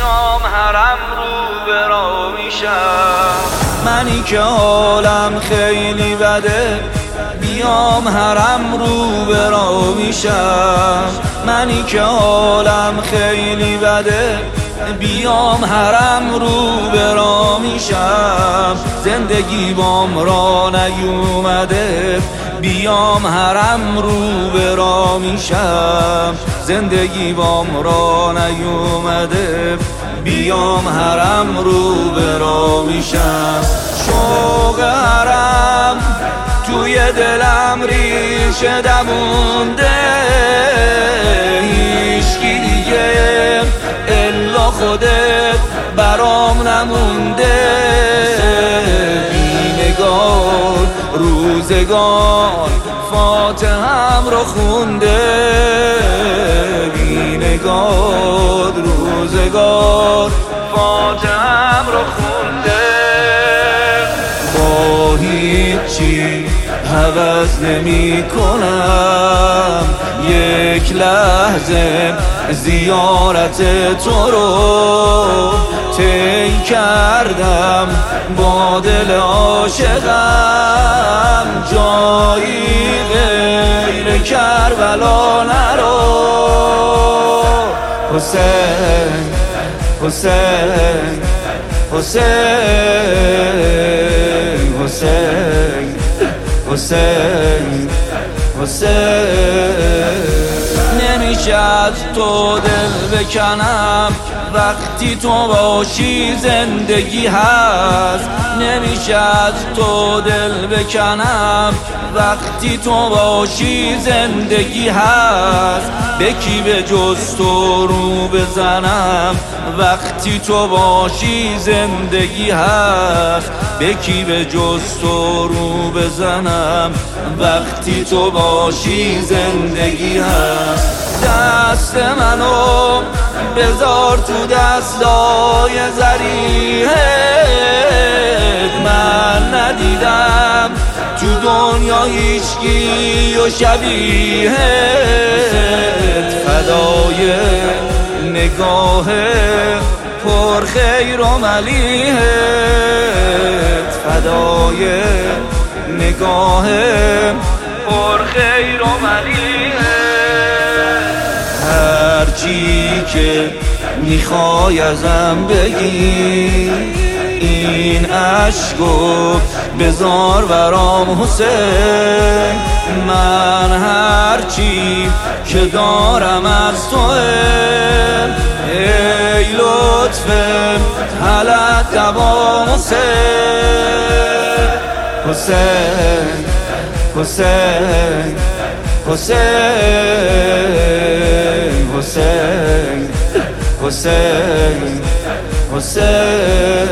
بیام حرم رو برا میشم. منی که حالم خیلی بده بیام حرم رو برا میشم. منی که حالم خیلی بده بیام حرم رو برا میشم. زندگی بام را نیومده بیام حرم رو برا میشم. زندگی بام را نیومده بیام حرم رو برا میشم. شوق حرم توی دلم ریشه دمونده، هیچکی دیگه الا خودت برام نمونده. بی‌نگار روزگار فاتحم رو خونده، بی‌نگار روزگار فاتحم رو خونده. با هیچی هوس نمی کنم یک لحظه زیارت تو رو طی کردم با دل عاشقم. جایی غیر کربلا نرو. حسین حسین حسین حسین حسین حسین. نمیشه از تو دل بکنم وقتی تو باشی زندگی هست. نمیشه از تو دل بکنم وقتی تو باشی زندگی هست. به کی به جز تو رو بزنم وقتی تو باشی زندگی هست. به کی به جز تو رو بزنم وقتی تو باشی زندگی هست. دست منو بذار تو دستای ظریحت، من ندیدم تو دنیا هیچکی و شبیهت. فدای نگاه پر خیر و ملیحت، فدای نگاه پر خیر و ملیحت. هرچی که میخوای ازم بگی این عشقو بذار برام حسین. من هرچی که دارم از توه، ای لطف حالت دوام حسین. حسین حسین حسین حسین حسین حسین.